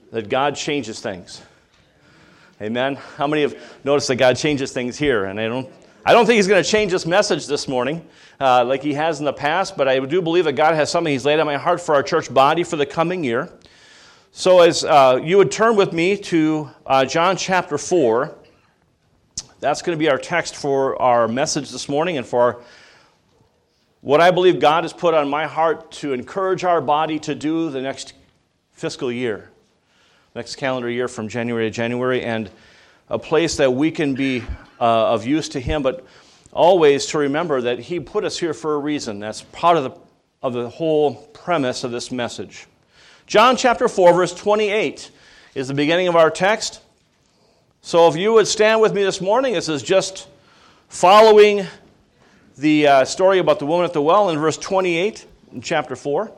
that God changes things. Amen? How many have noticed that God changes things here? And I don't think He's going to change this message this morning like He has in the past, but I do believe that God has something He's laid on my heart for our church body for the coming year. So as you would turn with me to John chapter 4, that's going to be our text for our message this morning and for what I believe God has put on my heart to encourage our body to do the next fiscal year. Next calendar year from January to January, and a place that we can be of use to Him, but always to remember that He put us here for a reason. That's part of the whole premise of this message. John chapter 4, verse 28 is the beginning of our text. So if you would stand with me this morning, this is just following the story about the woman at the well in verse 28 in chapter 4.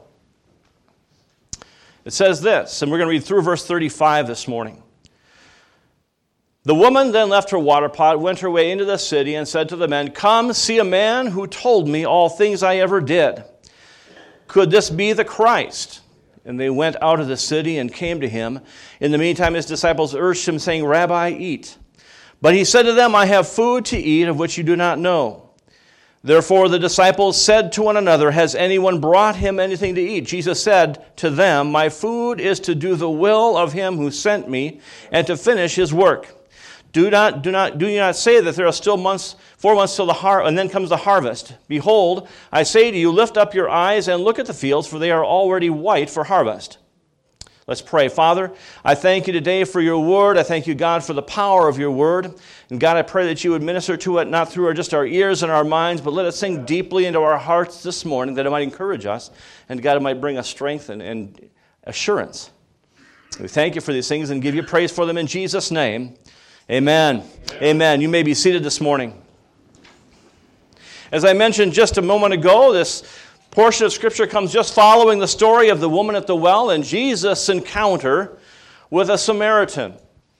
It says this, and we're going to read through verse 35 this morning. The woman then left her water pot, went her way into the city, and said to the men, "Come, see a man who told me all things I ever did. Could this be the Christ?" And they went out of the city and came to him. In the meantime, his disciples urged him, saying, "Rabbi, eat." But he said to them, "I have food to eat of which you do not know." Therefore the disciples said to one another, "Has anyone brought him anything to eat?" Jesus said to them, "My food is to do the will of him who sent me and to finish his work. Do you not say that there are still 4 months till the harvest, and then comes the harvest? Behold, I say to you, lift up your eyes and look at the fields, for they are already white for harvest." Let's pray. Father, I thank you today for your word. I thank you, God, for the power of your word. And God, I pray that you would minister to it, not through just our ears and our minds, but let it sink deeply into our hearts this morning, that it might encourage us, and God, it might bring us strength and assurance. We thank you for these things and give you praise for them in Jesus' name. Amen. Amen. You may be seated this morning. As I mentioned just a moment ago, this portion of Scripture comes just following the story of the woman at the well and Jesus' encounter with a Samaritan.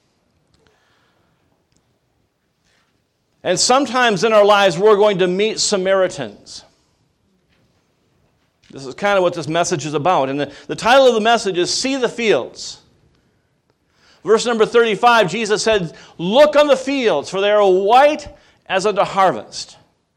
And sometimes in our lives we're going to meet Samaritans. This is kind of what this message is about. And the title of the message is "See the Fields." Verse number 35, Jesus said, "Look on the fields, for they are white as unto harvest."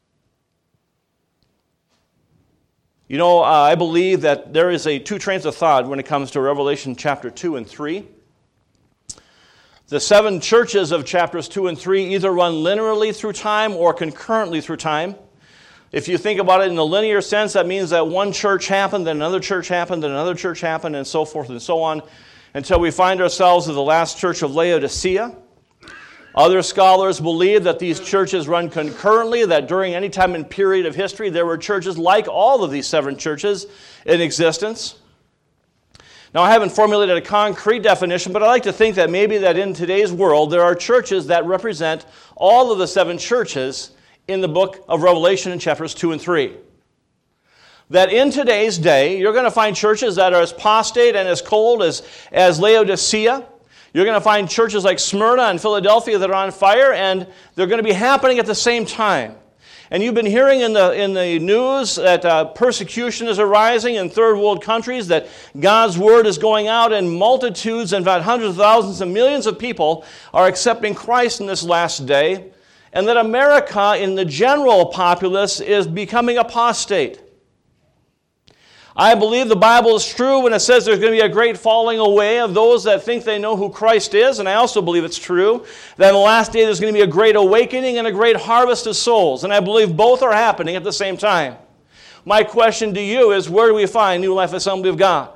You know, I believe that there is two trains of thought when it comes to Revelation chapter 2 and 3. The 7 churches of chapters 2 and 3 either run linearly through time or concurrently through time. If you think about it in the linear sense, that means that one church happened, then another church happened, then another church happened, and so forth and so on, until we find ourselves with the last church of Laodicea. Other scholars believe that these churches run concurrently, that during any time and period of history, there were churches like all of these 7 churches in existence. Now, I haven't formulated a concrete definition, but I like to think that maybe that in today's world, there are churches that represent all of the 7 churches in the book of Revelation in chapters 2 and 3. That in today's day, you're going to find churches that are as apostate and as cold as Laodicea. You're going to find churches like Smyrna and Philadelphia that are on fire, and they're going to be happening at the same time. And you've been hearing in the news that persecution is arising in third world countries, that God's word is going out, and multitudes, in fact hundreds of thousands and millions of people are accepting Christ in this last day, and that America in the general populace is becoming apostate. I believe the Bible is true when it says there's going to be a great falling away of those that think they know who Christ is, and I also believe it's true that in the last day there's going to be a great awakening and a great harvest of souls, and I believe both are happening at the same time. My question to you is, where do we find New Life Assembly of God?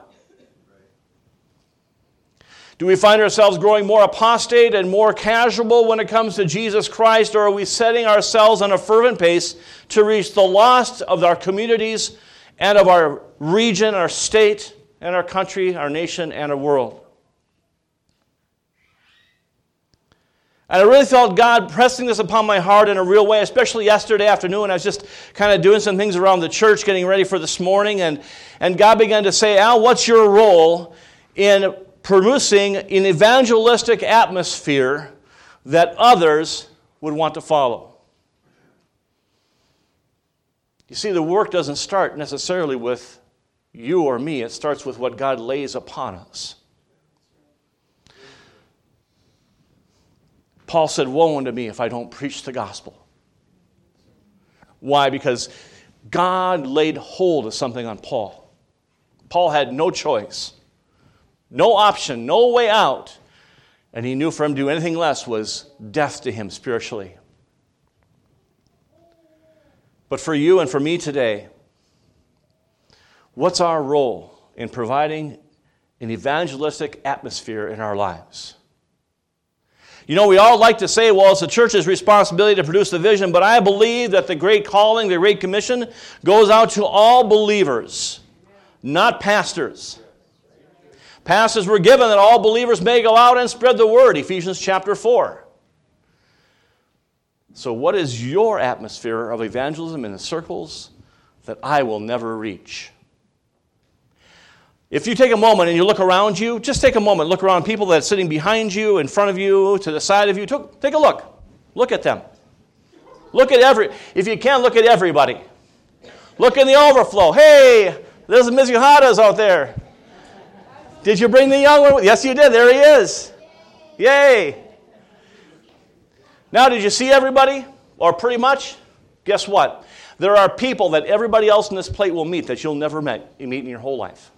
Do we find ourselves growing more apostate and more casual when it comes to Jesus Christ, or are we setting ourselves on a fervent pace to reach the lost of our communities and of our region, our state, and our country, our nation, and our world? And I really felt God pressing this upon my heart in a real way, especially yesterday afternoon. I was just kind of doing some things around the church, getting ready for this morning, and God began to say, "Al, what's your role in producing an evangelistic atmosphere that others would want to follow?" You see, the work doesn't start necessarily with you or me. It starts with what God lays upon us. Paul said, woe unto me if I don't preach the gospel. Why? Because God laid hold of something on Paul. Paul had no choice, no option, no way out. And he knew for him to do anything less was death to him spiritually. But for you and for me today, what's our role in providing an evangelistic atmosphere in our lives? You know, we all like to say, well, it's the church's responsibility to produce the vision, but I believe that the great calling, the great commission, goes out to all believers, not pastors. Pastors were given that all believers may go out and spread the word, Ephesians chapter 4. So what is your atmosphere of evangelism in the circles that I will never reach? If you take a moment and you look around you, just take a moment, look around people that are sitting behind you, in front of you, to the side of you. Take a look. Look at them. If you can, look at everybody. Look in the overflow. Hey, there's the Mizuhadas out there. Did you bring the young one? Yes, you did. There he is. Yay. Now, did you see everybody? Or pretty much? Guess what? There are people that everybody else in this plate will meet that you'll never meet in your whole life.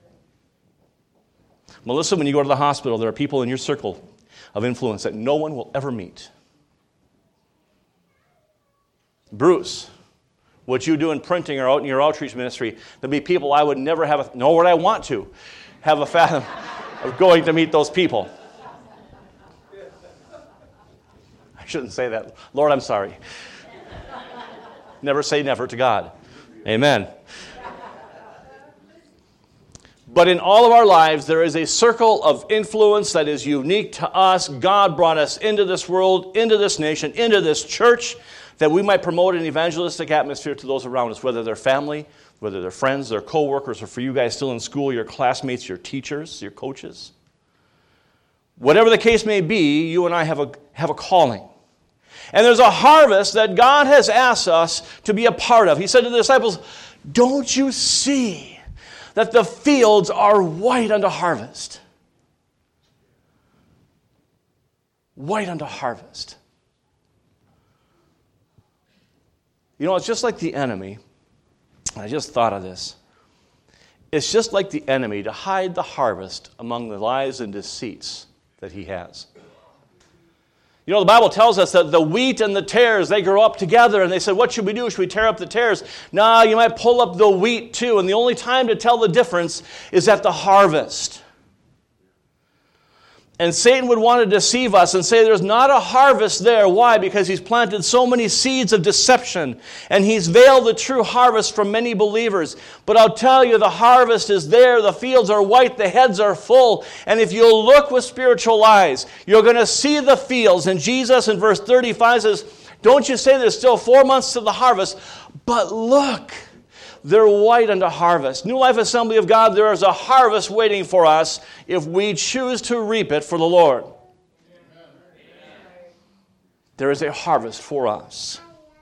Melissa, when you go to the hospital, there are people in your circle of influence that no one will ever meet. Bruce, what you do in printing or out in your outreach ministry, there'll be people I would never have, nor would I want to, have a fathom of going to meet those people. I shouldn't say that. Lord, I'm sorry. Never say never to God. Amen. But in all of our lives, there is a circle of influence that is unique to us. God brought us into this world, into this nation, into this church, that we might promote an evangelistic atmosphere to those around us, whether they're family, whether they're friends, their co-workers, or for you guys still in school, your classmates, your teachers, your coaches. Whatever the case may be, you and I have a calling. And there's a harvest that God has asked us to be a part of. He said to the disciples, don't you see that the fields are white unto harvest? White unto harvest. You know, it's just like the enemy. I just thought of this. It's just like the enemy to hide the harvest among the lies and deceits that he has. You know, the Bible tells us that the wheat and the tares, they grow up together, and they said, what should we do? Should we tear up the tares? No, you might pull up the wheat too, and the only time to tell the difference is at the harvest. And Satan would want to deceive us and say there's not a harvest there. Why? Because he's planted so many seeds of deception, and he's veiled the true harvest from many believers. But I'll tell you, the harvest is there. The fields are white. The heads are full. And if you'll look with spiritual eyes, you're going to see the fields. And Jesus in verse 35 says, don't you say there's still 4 months to the harvest, but look, they're white unto harvest. New Life Assembly of God, there is a harvest waiting for us if we choose to reap it for the Lord. There is a harvest for us.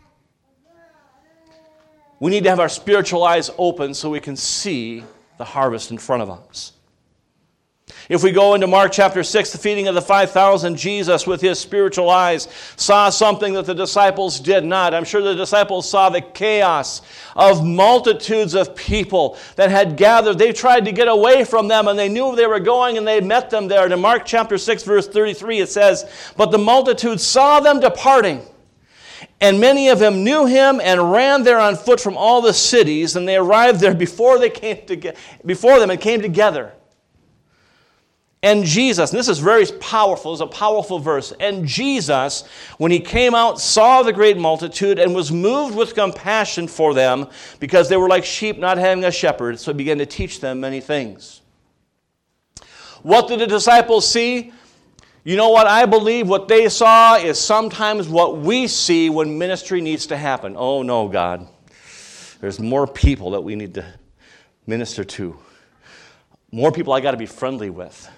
We need to have our spiritual eyes open so we can see the harvest in front of us. If we go into Mark chapter 6, the feeding of the 5,000, Jesus with his spiritual eyes saw something that the disciples did not. I'm sure the disciples saw the chaos of multitudes of people that had gathered. They tried to get away from them, and they knew they were going, and they met them there. And in Mark chapter 6, verse 33, it says, but the multitude saw them departing, and many of them knew him and ran there on foot from all the cities, and they arrived there before them and came together. And Jesus, and this is very powerful, it's a powerful verse. And Jesus, when he came out, saw the great multitude and was moved with compassion for them because they were like sheep not having a shepherd. So he began to teach them many things. What did the disciples see? You know what? I believe what they saw is sometimes what we see when ministry needs to happen. Oh no, God. There's more people that we need to minister to. More people I got to be friendly with.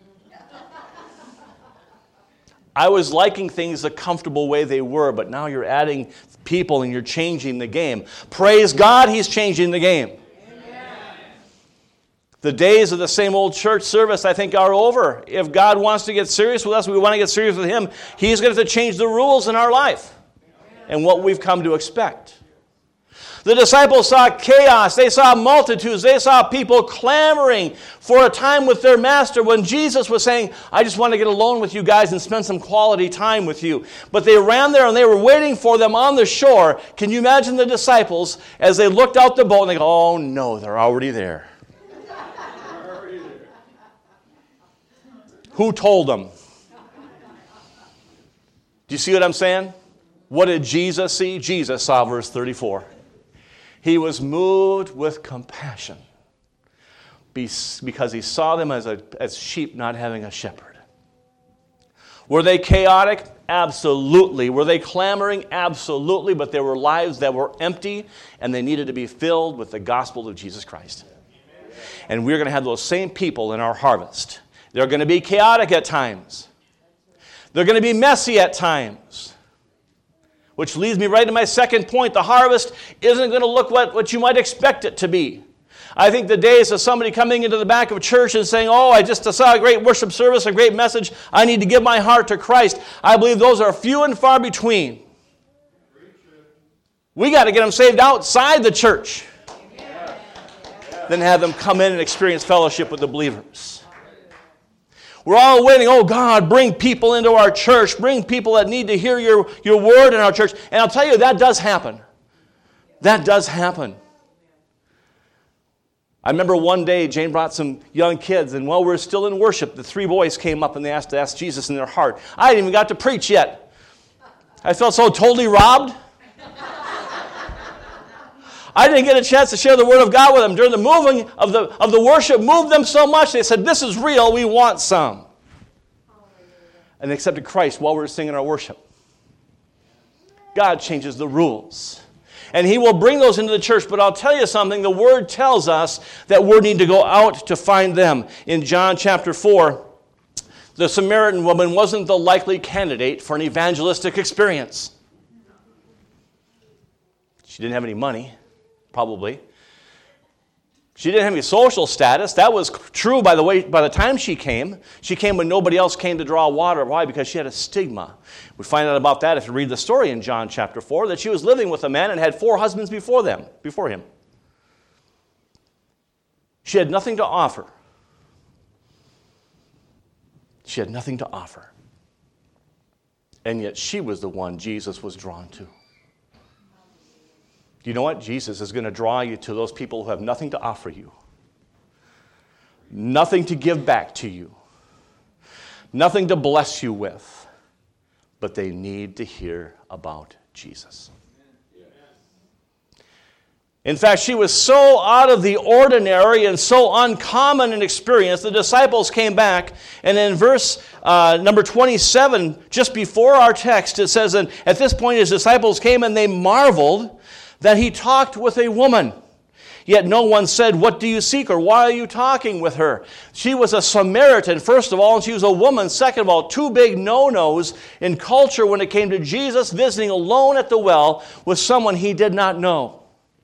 I was liking things the comfortable way they were, but now you're adding people and you're changing the game. Praise God, he's changing the game. Amen. The days of the same old church service, I think, are over. If God wants to get serious with us, we want to get serious with Him, He's going to have to change the rules in our life and what we've come to expect. The disciples saw chaos. They saw multitudes. They saw people clamoring for a time with their master when Jesus was saying, I just want to get alone with you guys and spend some quality time with you. But they ran there and they were waiting for them on the shore. Can you imagine the disciples as they looked out the boat and they go, oh no, they're already there. Who told them? Do you see what I'm saying? What did Jesus see? Jesus saw verse 34. He was moved with compassion because he saw them as sheep not having a shepherd. Were they chaotic? Absolutely. Were they clamoring? Absolutely. But there were lives that were empty and they needed to be filled with the gospel of Jesus Christ. And we're going to have those same people in our harvest. They're going to be chaotic at times. They're going to be messy at times. Which leads me right to my second point. The harvest isn't going to look what you might expect it to be. I think the days of somebody coming into the back of church and saying, oh, I just saw a great worship service, a great message, I need to give my heart to Christ. I believe those are few and far between. We got to get them saved outside the church. Then have them come in and experience fellowship with the believers. We're all waiting, oh God, bring people into our church. Bring people that need to hear your word in our church. And I'll tell you, that does happen. That does happen. I remember one day Jane brought some young kids, and while we were still in worship, the three boys came up and they asked Jesus in their heart. I hadn't even got to preach yet. I felt so totally robbed. I didn't get a chance to share the Word of God with them. During the moving of the worship moved them so much, they said, this is real, we want some. And they accepted Christ while we were singing our worship. God changes the rules. And He will bring those into the church. But I'll tell you something, the Word tells us that we need to go out to find them. In John chapter 4, the Samaritan woman wasn't the likely candidate for an evangelistic experience. She didn't have any money. Probably. She didn't have any social status. That was true, by the time she came. She came when nobody else came to draw water. Why? Because she had a stigma. We find out about that if you read the story in John chapter 4, that she was living with a man and had 4 husbands before him. She had nothing to offer. She had nothing to offer. And yet she was the one Jesus was drawn to. You know what? Jesus is going to draw you to those people who have nothing to offer you. Nothing to give back to you. Nothing to bless you with. But they need to hear about Jesus. In fact, she was so out of the ordinary and so uncommon an experience, the disciples came back, and in verse number 27, just before our text, it says, and at this point his disciples came and they marveled that he talked with a woman. Yet no one said, what do you seek, or why are you talking with her? She was a Samaritan, first of all, and she was a woman. Second of all, 2 big no-nos in culture when it came to Jesus visiting alone at the well with someone he did not know.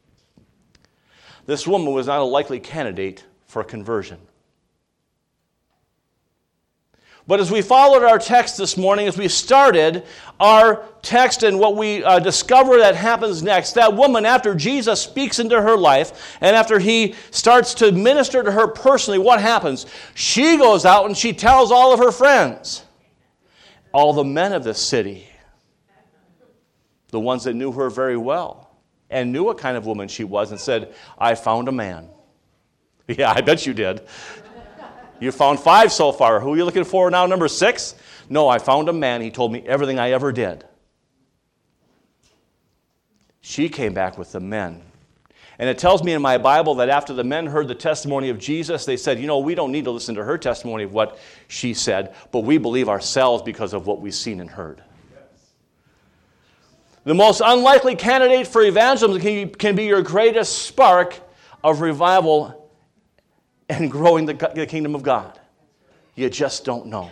This woman was not a likely candidate for conversion. But as we followed our text this morning, as we started our text and what we discover that happens next, that woman, after Jesus speaks into her life and after he starts to minister to her personally, what happens? She goes out and she tells all of her friends, all the men of the city, the ones that knew her very well and knew what kind of woman she was, and said, I found a man. Yeah, I bet you did. You found 5 so far. Who are you looking for now, number 6? No, I found a man. He told me everything I ever did. She came back with the men. And it tells me in my Bible that after the men heard the testimony of Jesus, they said, we don't need to listen to her testimony of what she said, but we believe ourselves because of what we've seen and heard. Yes. The most unlikely candidate for evangelism can be your greatest spark of revival and growing the kingdom of God. You just don't know.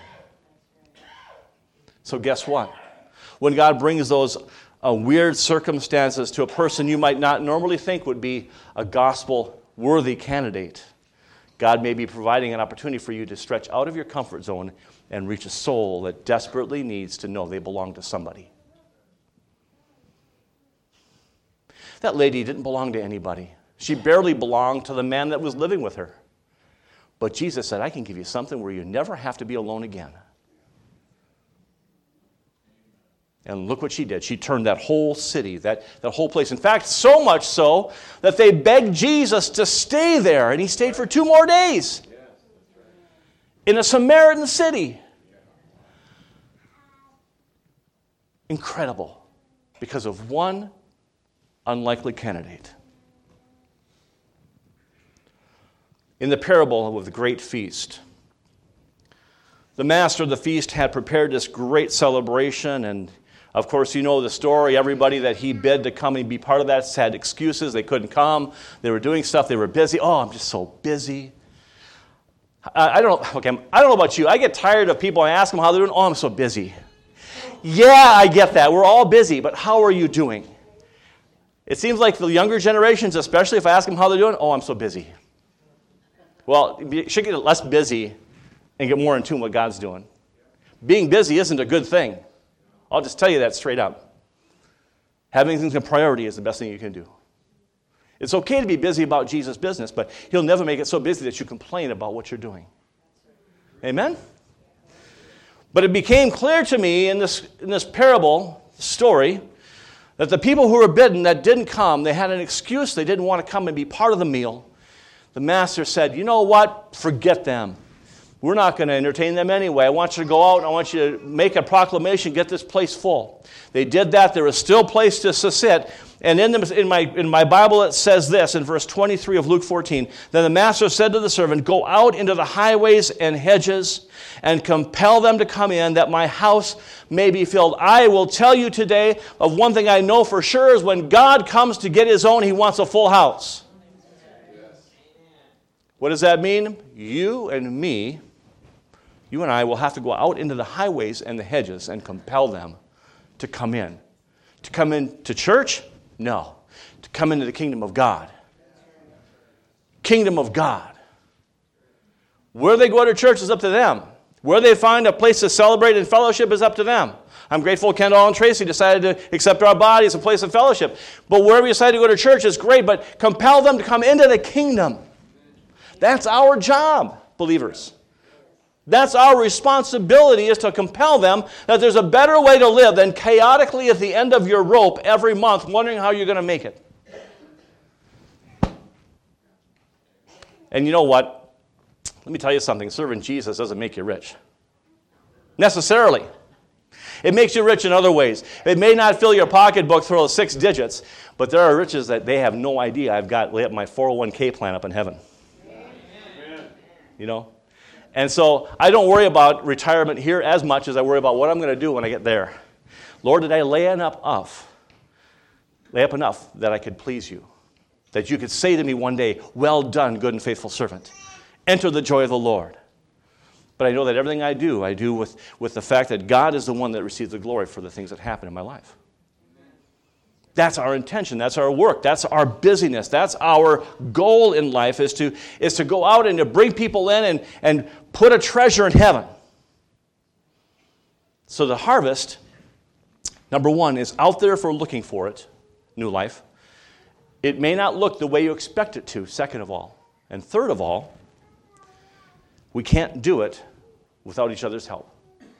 So guess what? When God brings those weird circumstances to a person you might not normally think would be a gospel-worthy candidate, God may be providing an opportunity for you to stretch out of your comfort zone and reach a soul that desperately needs to know they belong to somebody. That lady didn't belong to anybody. She barely belonged to the man that was living with her. But Jesus said, I can give you something where you never have to be alone again. And look what she did. She turned that whole city, that whole place. In fact, so much so that they begged Jesus to stay there. And he stayed for 2 more days in a Samaritan city. Incredible. Because of one unlikely candidate. In the parable of the great feast, the master of the feast had prepared this great celebration, and of course, you know the story. Everybody that he bid to come and be part of that had excuses. They couldn't come. They were doing stuff. They were busy. Oh, I'm just so busy. I don't know about you. I get tired of people. I ask them how they're doing. Oh, I'm so busy. Yeah, I get that. We're all busy, but how are you doing? It seems like the younger generations, especially if I ask them how they're doing, oh, I'm so busy. Well, you should get less busy and get more in tune with what God's doing. Being busy isn't a good thing. I'll just tell you that straight up. Having things in priority is the best thing you can do. It's okay to be busy about Jesus' business, but he'll never make it so busy that you complain about what you're doing. Amen? But it became clear to me in this parable story that the people who were bidden that didn't come, they had an excuse. They didn't want to come and be part of the meal. The master said, you know what? Forget them. We're not going to entertain them anyway. I want you to go out and I want you to make a proclamation, get this place full. They did that. There was still place to sit. And in my Bible it says this in verse 23 of Luke 14. Then the master said to the servant, go out into the highways and hedges and compel them to come in that my house may be filled. I will tell you today of one thing I know for sure is when God comes to get his own, he wants a full house. What does that mean? You and me, you and I will have to go out into the highways and the hedges and compel them to come in. To come into church? No. To come into the kingdom of God. Kingdom of God. Where they go to church is up to them. Where they find a place to celebrate and fellowship is up to them. I'm grateful Kendall and Tracy decided to accept our body as a place of fellowship. But wherever you decide to go to church is great, but compel them to come into the kingdom. That's our job, believers. That's our responsibility, is to compel them that there's a better way to live than chaotically at the end of your rope every month wondering how you're going to make it. And you know what? Let me tell you something. Serving Jesus doesn't make you rich. Necessarily. It makes you rich in other ways. It may not fill your pocketbook through 6 digits, but there are riches that they have no idea I've got laid up my 401k plan up in heaven. You know? And so I don't worry about retirement here as much as I worry about what I'm going to do when I get there. Lord, did I lay up enough that I could please you? That you could say to me one day, well done, good and faithful servant. Enter the joy of the Lord. But I know that everything I do with the fact that God is the one that receives the glory for the things that happen in my life. That's our intention. That's our work. That's our busyness. That's our goal in life is to go out and to bring people in and put a treasure in heaven. So the harvest, number one, is out there for looking for it, new life. It may not look the way you expect it to, second of all. And third of all, we can't do it without each other's help.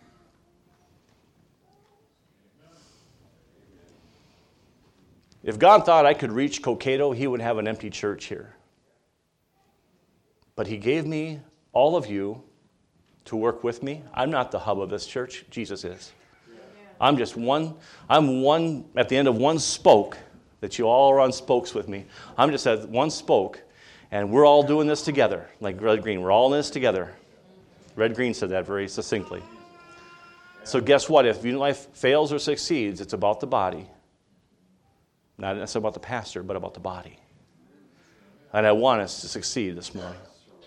If God thought I could reach Cokato, he would have an empty church here. But he gave me all of you to work with me. I'm not the hub of this church. Jesus is. I'm just one at the end of one spoke that you all are on spokes with me. I'm just at one spoke, and we're all doing this together, like Red Green. We're all in this together. Red Green said that very succinctly. So guess what? If Unit Life fails or succeeds, it's about the body. Not necessarily about the pastor, but about the body. And I want us to succeed this morning.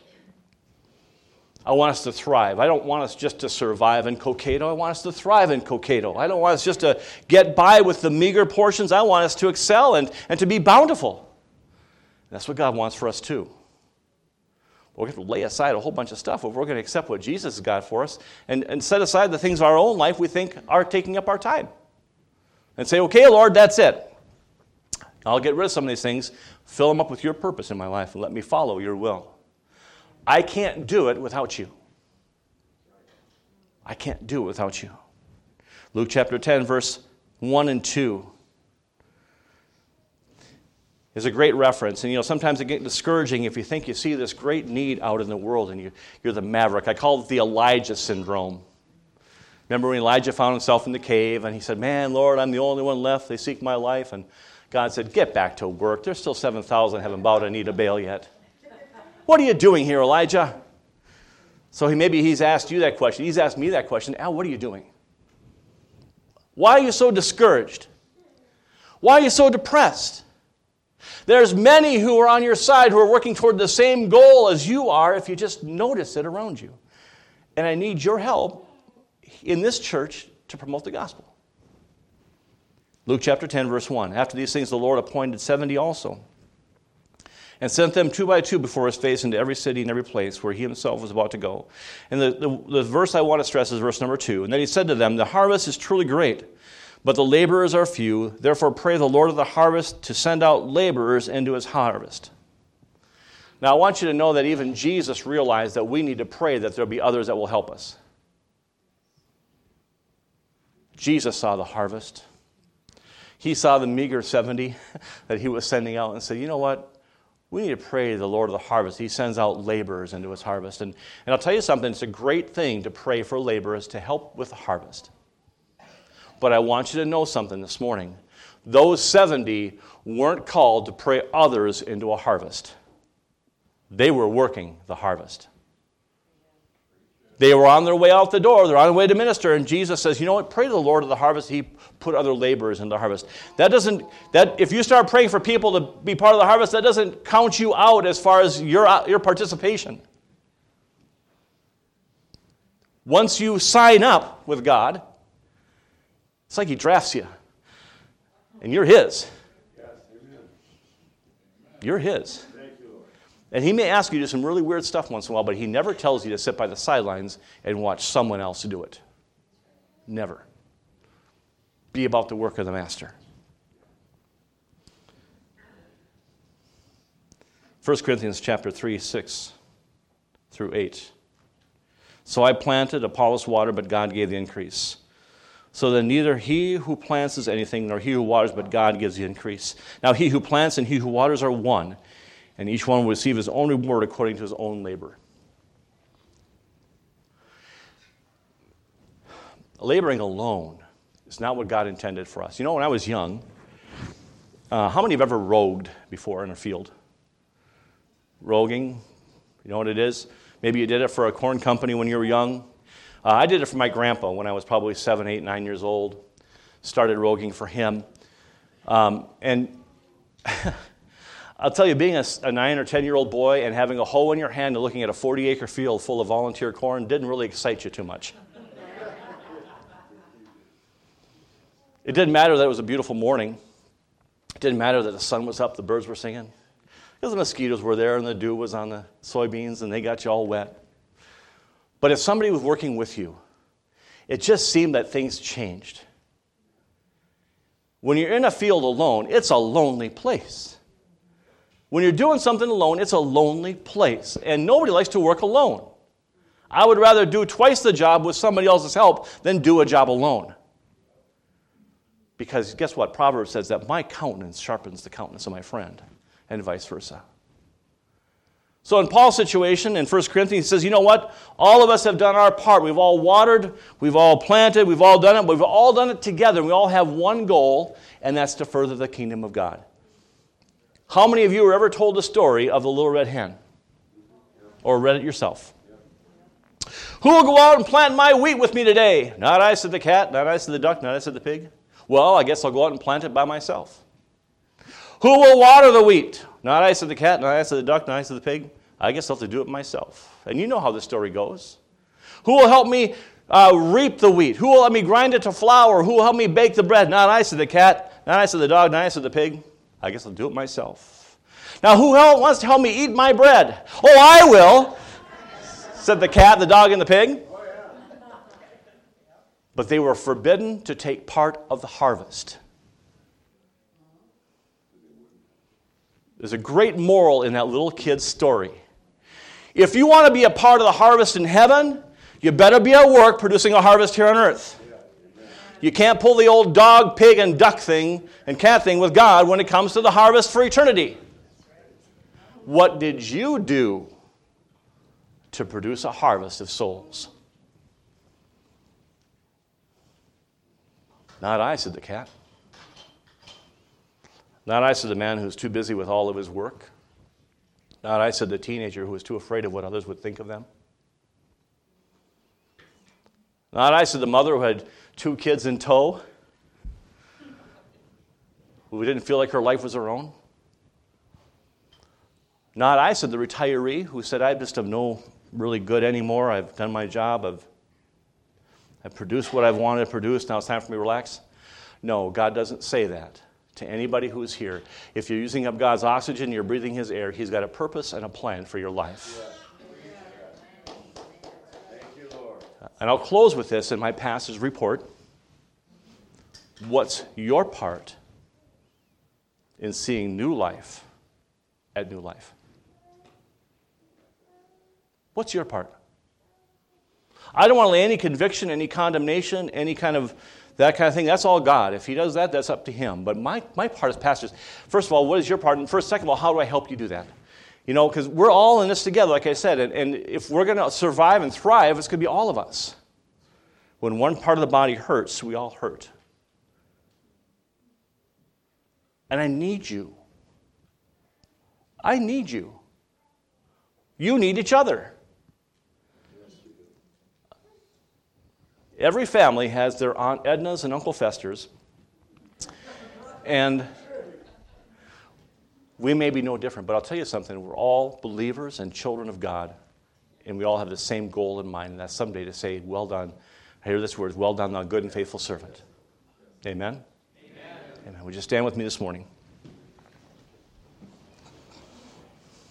I want us to thrive. I don't want us just to survive in Cokato. I want us to thrive in Cokato. I don't want us just to get by with the meager portions. I want us to excel and to be bountiful. And that's what God wants for us too. We're going to lay aside a whole bunch of stuff if we're going to accept what Jesus has got for us and set aside the things of our own life we think are taking up our time. And say, okay, Lord, that's it. I'll get rid of some of these things, fill them up with your purpose in my life, and let me follow your will. I can't do it without you. I can't do it without you. Luke chapter 10, verse 1 and 2 is a great reference. And sometimes it gets discouraging if you think you see this great need out in the world and you're the maverick. I call it the Elijah syndrome. Remember when Elijah found himself in the cave and he said, man, Lord, I'm the only one left. They seek my life. And God said, get back to work. There's still 7,000 haven't bowed a knee to Baal yet. What are you doing here, Elijah? So maybe he's asked you that question. He's asked me that question. Al, what are you doing? Why are you so discouraged? Why are you so depressed? There's many who are on your side who are working toward the same goal as you are if you just notice it around you. And I need your help in this church to promote the gospel. Luke chapter 10, verse 1. After these things, the Lord appointed 70 also, and sent them 2 by 2 before his face into every city and every place where he himself was about to go. And the verse I want to stress is verse number 2. And then he said to them, the harvest is truly great, but the laborers are few. Therefore pray the Lord of the harvest to send out laborers into his harvest. Now I want you to know that even Jesus realized that we need to pray that there will be others that will help us. Jesus saw the harvest. He saw the meager 70 that he was sending out and said, you know what? We need to pray to the Lord of the harvest. He sends out laborers into his harvest. And I'll tell you something, it's a great thing to pray for laborers to help with the harvest. But I want you to know something this morning. Those 70 weren't called to pray others into a harvest. They were working the harvest. They were on their way out the door. They're on their way to minister. And Jesus says, you know what? Pray to the Lord of the harvest. He put other laborers in the harvest. If you start praying for people to be part of the harvest, that doesn't count you out as far as your participation. Once you sign up with God, it's like he drafts you. And you're his. You're his. And he may ask you to do some really weird stuff once in a while, but he never tells you to sit by the sidelines and watch someone else do it. Never. Be about the work of the master. 1 Corinthians chapter 3, 6 through 8. So I planted, Apollos watered, but God gave the increase. So then neither he who plants is anything, nor he who waters, but God gives the increase. Now he who plants and he who waters are one, and each one will receive his own reward according to his own labor. Laboring alone is not what God intended for us. When I was young, how many have ever rogued before in a field? Roguing, you know what it is? Maybe you did it for a corn company when you were young. I did it for my grandpa when I was probably 7, 8, 9 years old. Started roguing for him. And I'll tell you, being a 9 or 10-year-old boy and having a hoe in your hand and looking at a 40-acre field full of volunteer corn didn't really excite you too much. It didn't matter that it was a beautiful morning. It didn't matter that the sun was up, the birds were singing. Because the mosquitoes were there and the dew was on the soybeans and they got you all wet. But if somebody was working with you, it just seemed that things changed. When you're in a field alone, it's a lonely place. When you're doing something alone, it's a lonely place. And nobody likes to work alone. I would rather do twice the job with somebody else's help than do a job alone. Because guess what? Proverbs says that my countenance sharpens the countenance of my friend, and vice versa. So in Paul's situation, in 1 Corinthians, he says, you know what? All of us have done our part. We've all watered, we've all planted, we've all done it, but we've all done it together. We all have one goal, and that's to further the kingdom of God. How many of you were ever told the story of the little red hen? Or read it yourself? Who will go out and plant my wheat with me today? Not I, said the cat, not I, said the duck, not I, said the pig. Well, I guess I'll go out and plant it by myself. Who will water the wheat? Not I, said the cat, not I, said the duck, not I, said the pig. I guess I'll have to do it myself. And you know how the story goes. Who will help me reap the wheat? Who will let me grind it to flour? Who will help me bake the bread? Not I, said the cat, not I, said the dog, not I, said the pig. I guess I'll do it myself. Now, who wants to help me eat my bread? Oh, I will, said the cat, the dog, and the pig. But they were forbidden to take part of the harvest. There's a great moral in that little kid's story. If you want to be a part of the harvest in heaven, you better be at work producing a harvest here on earth. You can't pull the old dog, pig, and duck thing and cat thing with God when it comes to the harvest for eternity. What did you do to produce a harvest of souls? Not I, said the cat. Not I, said the man who's too busy with all of his work. Not I, said the teenager who was too afraid of what others would think of them. Not I, said the mother who had 2 kids in tow, who didn't feel like her life was her own. Not I, said the retiree who said, I just am no really good anymore. I've done my job. I've produced what I've wanted to produce. Now it's time for me to relax. No, God doesn't say that to anybody who's here. If you're using up God's oxygen, you're breathing His air, He's got a purpose and a plan for your life. Thank you, Lord. And I'll close with this in my pastor's report. What's your part in seeing new life at New Life? What's your part? I don't want to lay any conviction, any condemnation, any kind of that kind of thing. That's all God. If He does that, that's up to Him. But my part as pastors, first of all, what is your part? And second of all, how do I help you do that? You know, because we're all in this together, like I said. And if we're going to survive and thrive, it's going to be all of us. When one part of the body hurts, we all hurt. And I need you. I need you. You need each other. Every family has their Aunt Ednas and Uncle Festers. And we may be no different, but I'll tell you something. We're all believers and children of God, and we all have the same goal in mind, and that's someday to say, well done. I hear this word, well done, thou good and faithful servant. Amen? Amen. Amen. Would you stand with me this morning?